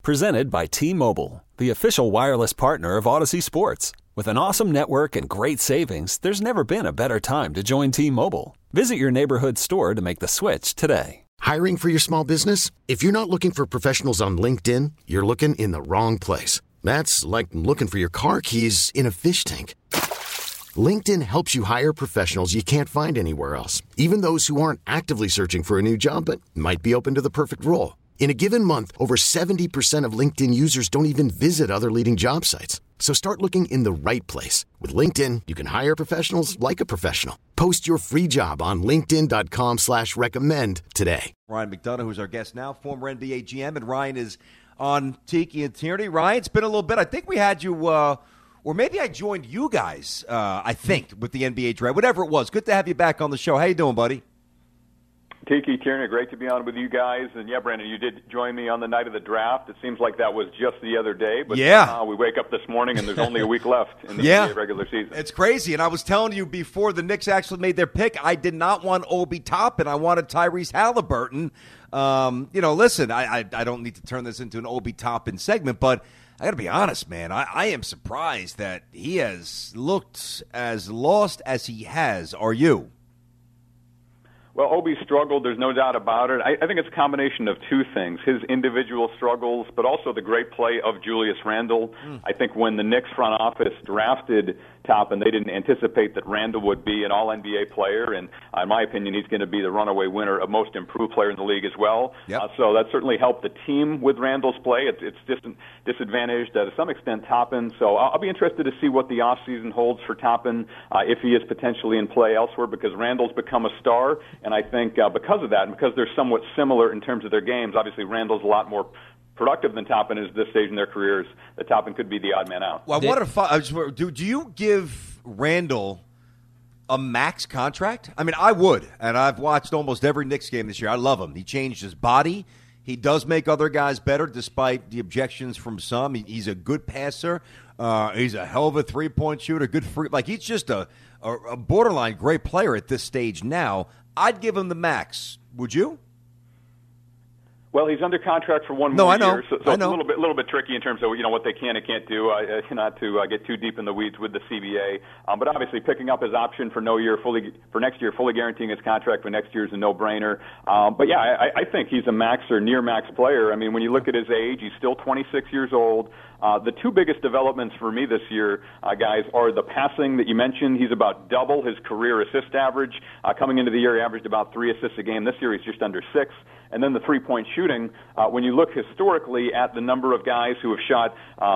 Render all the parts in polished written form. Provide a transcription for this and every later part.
Presented by T-Mobile, the official wireless partner of Odyssey Sports. With an awesome network and great savings, there's never been a better time to join T-Mobile. Visit your neighborhood store to make the switch today. Hiring for your small business? If you're not looking for professionals on LinkedIn, you're looking in the wrong place. That's like looking for your car keys in a fish tank. LinkedIn helps you hire professionals you can't find anywhere else, even those who aren't actively searching for a new job but might be open to the perfect role. In a given month, over 70% of LinkedIn users don't even visit other leading job sites. So start looking in the right place. With LinkedIn, you can hire professionals like a professional. Post your free job on linkedin.com/recommend today. Ryan McDonough, who's our guest now, former NBA GM, and Ryan is on Tiki and Tierney. Ryan, it's been a little bit. I think we had you, or maybe I joined you guys, I think, with the NBA draft. Whatever it was. Good to have you back on the show. How you doing, buddy? Tiki, Tierney, great to be on with you guys. And, yeah, Brandon, you did join me on the night of the draft. It seems like that was just the other day. But we wake up this morning and there's only a week left in the NBA regular season. It's crazy. And I was telling you before the Knicks actually made their pick, I did not want Obi Toppin. I wanted Tyrese Halliburton. Listen, I don't need to turn this into an Obi Toppin segment, but I got to be honest, man. I am surprised that he has looked as lost as he has. Are you? Well, Obi struggled, there's no doubt about it. I think it's a combination of two things, his individual struggles, but also the great play of Julius Randle. I think when the Knicks front office drafted Toppin, they didn't anticipate that Randle would be an all-NBA player, and in my opinion, he's going to be the runaway winner of most improved player in the league as well. Yep. So that certainly helped the team with Randle's play. It's disadvantaged to some extent Toppin, so I'll be interested to see what the offseason holds for Toppin, if he is potentially in play elsewhere, because Randle's become a star. And I think because of that, and because they're somewhat similar in terms of their games, obviously Randle's a lot more productive than Toppin is this stage in their careers, that Toppin could be the odd man out. Well, do you give Randle a max contract? I mean, I would, and I've watched almost every Knicks game this year. I love him. He changed his body. He does make other guys better despite the objections from some. He's a good passer. He's a hell of a three-point shooter, good free. Like, he's just a borderline great player at this stage now. I'd give him the max. Would you? Well, he's under contract for one more year, so I know. It's a little bit tricky in terms of what they can and can't do. Not to get too deep in the weeds with the CBA, but obviously picking up his option for next year, fully guaranteeing his contract for next year is a no-brainer. But yeah, I think he's a max or near max player. I mean, when you look at his age, he's still 26 years old. The two biggest developments for me this year, guys, are the passing that you mentioned. He's about double his career assist average. Coming into the year, he averaged about 3 assists a game. This year, he's just under 6. And then the three-point shooting, when you look historically at the number of guys who have shot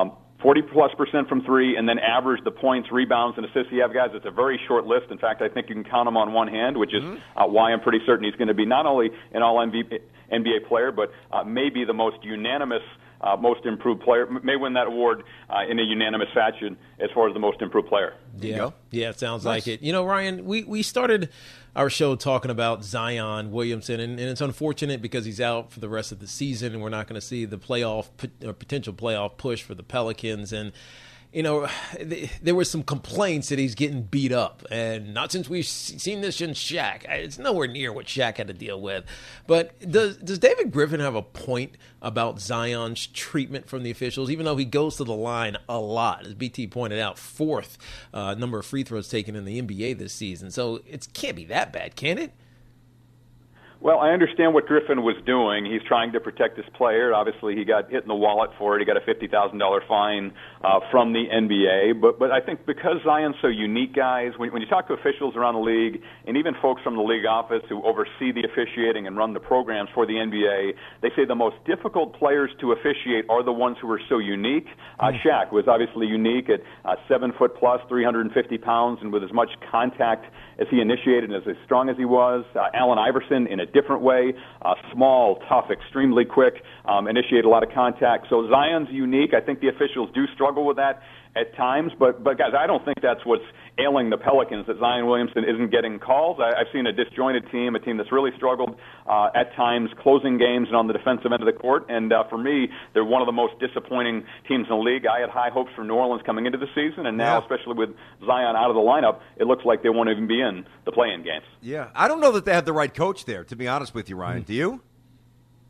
40+% from three and then average the points, rebounds, and assists you have, guys, it's a very short list. In fact, I think you can count them on one hand, which is why I'm pretty certain he's going to be not only an all-NBA player, but maybe the most unanimous most improved player, may win that award in a unanimous fashion as far as the most improved player. Yeah, it sounds like it. You know, Ryan, we started our show talking about Zion Williamson, and it's unfortunate because he's out for the rest of the season, and we're not going to see the potential playoff push for the Pelicans. And you know, there were some complaints that he's getting beat up, and not since we've seen this in Shaq. It's nowhere near what Shaq had to deal with. But does David Griffin have a point about Zion's treatment from the officials, even though he goes to the line a lot, as BT pointed out, 4th number of free throws taken in the NBA this season. So it can't be that bad, can it? Well, I understand what Griffin was doing. He's trying to protect his player. Obviously, he got hit in the wallet for it. He got a $50,000 fine from the NBA. But I think because Zion's so unique, guys, when you talk to officials around the league and even folks from the league office who oversee the officiating and run the programs for the NBA, they say the most difficult players to officiate are the ones who are so unique. Shaq was obviously unique at 7 foot plus, 350 pounds, and with as much contact as he initiated and as strong as he was. Allen Iverson in a different way, small, tough, extremely quick, initiate a lot of contact. So Zion's unique. I think the officials do struggle with that at times, but guys, I don't think that's what's ailing the Pelicans, that Zion Williamson isn't getting calls. I've seen a disjointed team, a team that's really struggled at times closing games and on the defensive end of the court, and for me, they're one of the most disappointing teams in the league. I had high hopes for New Orleans coming into the season, and now, especially with Zion out of the lineup, it looks like they won't even be in the play-in games. Yeah, I don't know that they have the right coach there, to be honest with you, Ryan. Do you?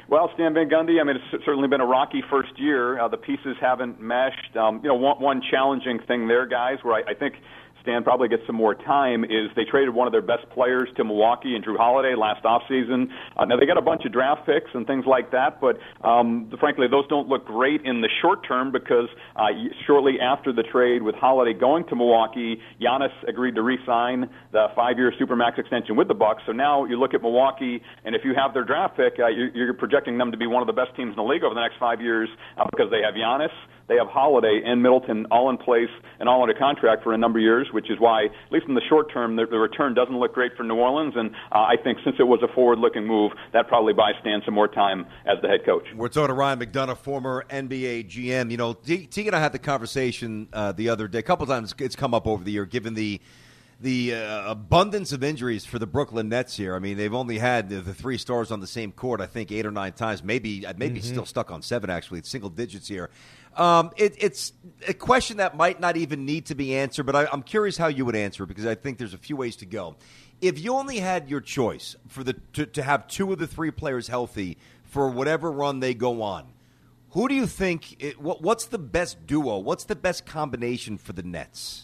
Well, Stan Van Gundy, I mean, it's certainly been a rocky first year. The pieces haven't meshed. One challenging thing there, guys, where I think Stan probably gets some more time, is they traded one of their best players to Milwaukee and Drew Holiday last offseason. Now, they got a bunch of draft picks and things like that, but frankly, those don't look great in the short term because shortly after the trade with Holiday going to Milwaukee, Giannis agreed to re-sign the 5-year Supermax extension with the Bucks. So now you look at Milwaukee, and if you have their draft pick, you're projecting them to be one of the best teams in the league over the next 5 years because they have Giannis, they have Holiday and Middleton all in place and all under contract for a number of years, which is why, at least in the short term, the return doesn't look great for New Orleans. And I think since it was a forward-looking move, that probably buys Stan some more time as the head coach. We're talking to Ryan McDonough, former NBA GM. You know, Teague and I had the conversation the other day. A couple times it's come up over the year, given the abundance of injuries for the Brooklyn Nets here. I mean, they've only had the 3 stars on the same court, I think, 8 or 9 times. Maybe still stuck on 7, actually. It's single digits here. It's a question that might not even need to be answered, but I'm curious how you would answer it because I think there's a few ways to go. If you only had your choice for to have 2 of the 3 players healthy for whatever run they go on, who do you think what's the best duo? What's the best combination for the Nets?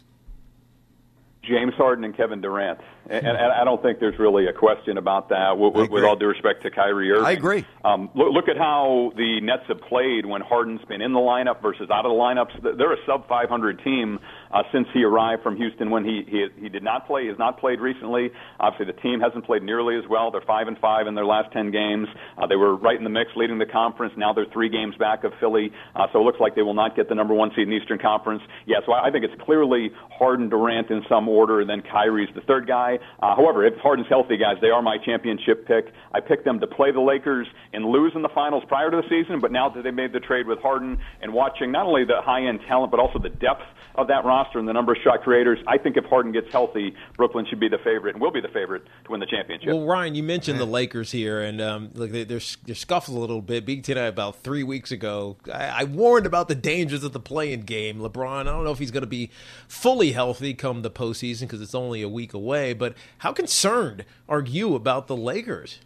James Harden and Kevin Durant. And I don't think there's really a question about that, with all due respect to Kyrie Irving. I agree. Look at how the Nets have played when Harden's been in the lineup versus out of the lineups. They're a sub-500 team since he arrived from Houston when he did not play. He has not played recently. Obviously, the team hasn't played nearly as well. They're 5-5 in their last 10 games. They were right in the mix leading the conference. Now they're 3 games back of Philly. So it looks like they will not get the number 1 seed in the Eastern Conference. Yeah, so I think it's clearly Harden, Durant in some order, and then Kyrie's the third guy. However, if Harden's healthy, guys, they are my championship pick. I picked them to play the Lakers and lose in the finals prior to the season, but now that they made the trade with Harden and watching not only the high-end talent but also the depth of that roster and the number of shot creators, I think if Harden gets healthy, Brooklyn should be the favorite and will be the favorite to win the championship. Well, Ryan, you mentioned the Lakers here, and they're scuffling a little bit. Big Ten about 3 weeks ago, I warned about the dangers of the play-in game. LeBron, I don't know if he's going to be fully healthy come the postseason because it's only a week away, but how concerned are you about the Lakers?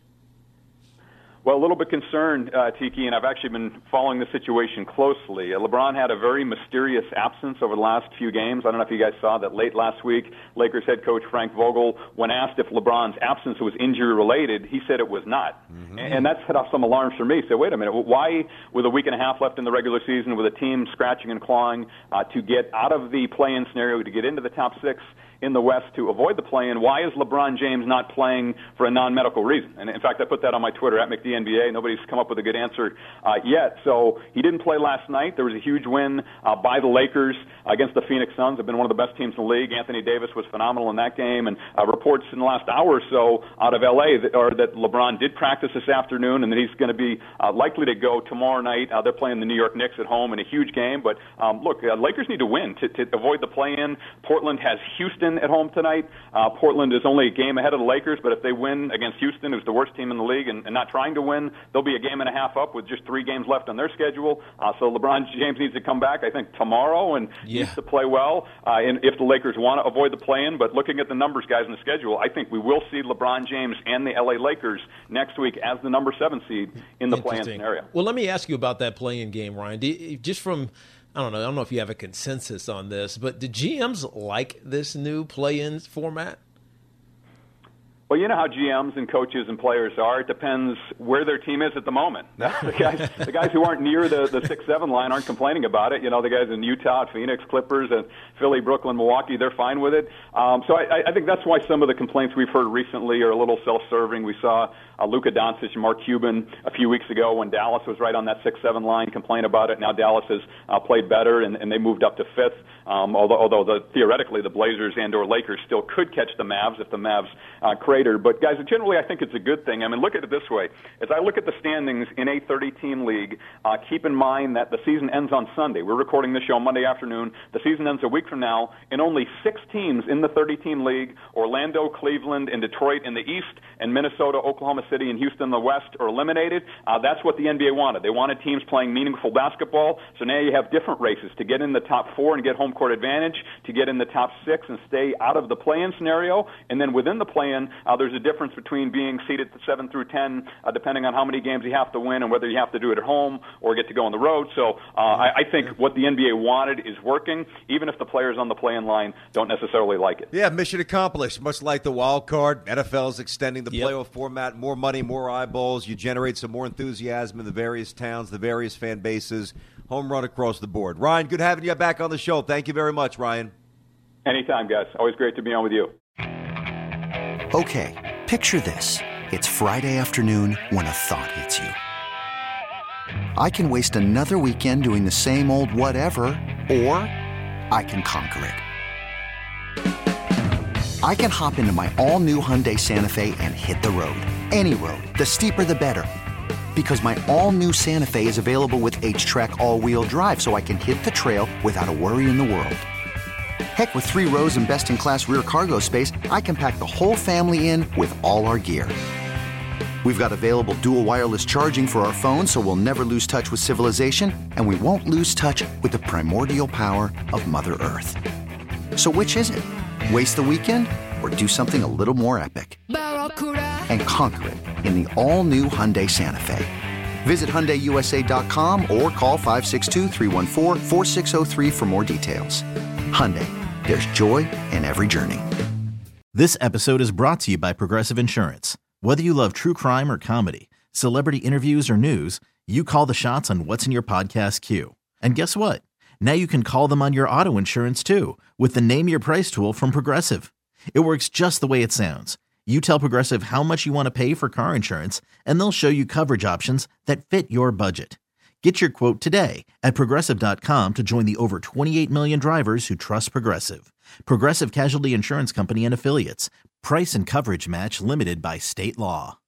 Well, a little bit concerned, Tiki, and I've actually been following the situation closely. LeBron had a very mysterious absence over the last few games. I don't know if you guys saw that late last week. Lakers head coach Frank Vogel, when asked if LeBron's absence was injury-related, he said it was not. Mm-hmm. And that set off some alarms for me. So wait a minute, why, with a week and a half left in the regular season, with a team scratching and clawing to get out of the play-in scenario, to get into the top 6 in the West to avoid the play-in, why is LeBron James not playing for a non-medical reason? And in fact, I put that on my Twitter, at McDNBA. Nobody's come up with a good answer yet. So he didn't play last night. There was a huge win by the Lakers against the Phoenix Suns. They've been one of the best teams in the league. Anthony Davis was phenomenal in that game. And reports in the last hour or so out of L.A. that LeBron did practice this afternoon and that he's going to be likely to go tomorrow night. They're playing the New York Knicks at home in a huge game. But look, Lakers need to win to avoid the play-in. Portland has Houston at home tonight. Portland is only a game ahead of the Lakers, but if they win against Houston, who's the worst team in the league and not trying to win, they'll be a game and a half up with just 3 games left on their schedule. So LeBron James needs to come back, I think, tomorrow and needs to play well and if the Lakers want to avoid the play-in. But looking at the numbers, guys, in the schedule, I think we will see LeBron James and the L.A. Lakers next week as the number 7 seed in the play-in scenario. Well, let me ask you about that play-in game, Ryan. Just from I don't know if you have a consensus on this, but do GMs like this new play-in format? Well, you know how GMs and coaches and players are. It depends where their team is at the moment. The guys who aren't near the 6-7 line aren't complaining about it. You know, the guys in Utah, Phoenix, Clippers, and Philly, Brooklyn, Milwaukee, they're fine with it. So I think that's why some of the complaints we've heard recently are a little self-serving. We saw Luka Doncic and Mark Cuban a few weeks ago when Dallas was right on that 6-7 line complain about it. Now Dallas has played better, and they moved up to 5th. Although theoretically the Blazers and or Lakers still could catch the Mavs if the Mavs crater. But, guys, generally I think it's a good thing. I mean, look at it this way. As I look at the standings in a 30-team league, keep in mind that the season ends on Sunday. We're recording this show Monday afternoon. The season ends a week from now, and only 6 teams in the 30-team league, Orlando, Cleveland, and Detroit in the East, and Minnesota, Oklahoma City, and Houston in the West are eliminated. That's what the NBA wanted. They wanted teams playing meaningful basketball, so now you have different races to get in the top 4 and get home court advantage, to get in the top 6 and stay out of the play-in scenario, and then within the play-in, There's a difference between being seeded 7 through 10, depending on how many games you have to win and whether you have to do it at home or get to go on the road. So I think what the NBA wanted is working, even if the players on the play-in line don't necessarily like it. Yeah, mission accomplished. Much like the wild card, NFL is extending the playoff format. More money, more eyeballs. You generate some more enthusiasm in the various towns, the various fan bases. Home run across the board. Ryan, good having you back on the show. Thank you very much, Ryan. Anytime, guys. Always great to be on with you. Okay, picture this. It's Friday afternoon when a thought hits you. I can waste another weekend doing the same old whatever, or I can conquer it. I can hop into my all-new Hyundai Santa Fe and hit the road. Any road. The steeper, the better. Because my all-new Santa Fe is available with H-Track all-wheel drive, so I can hit the trail without a worry in the world. Heck, with 3 rows and best-in-class rear cargo space, I can pack the whole family in with all our gear. We've got available dual wireless charging for our phones, so we'll never lose touch with civilization, and we won't lose touch with the primordial power of Mother Earth. So which is it? Waste the weekend or do something a little more epic? And conquer it in the all-new Hyundai Santa Fe. Visit HyundaiUSA.com or call 562-314-4603 for more details. Hyundai, there's joy in every journey. This episode is brought to you by Progressive Insurance. Whether you love true crime or comedy, celebrity interviews or news, you call the shots on what's in your podcast queue. And guess what? Now you can call them on your auto insurance too with the Name Your Price tool from Progressive. It works just the way it sounds. You tell Progressive how much you want to pay for car insurance, and they'll show you coverage options that fit your budget. Get your quote today at Progressive.com to join the over 28 million drivers who trust Progressive. Progressive Casualty Insurance Company and Affiliates. Price and coverage match limited by state law.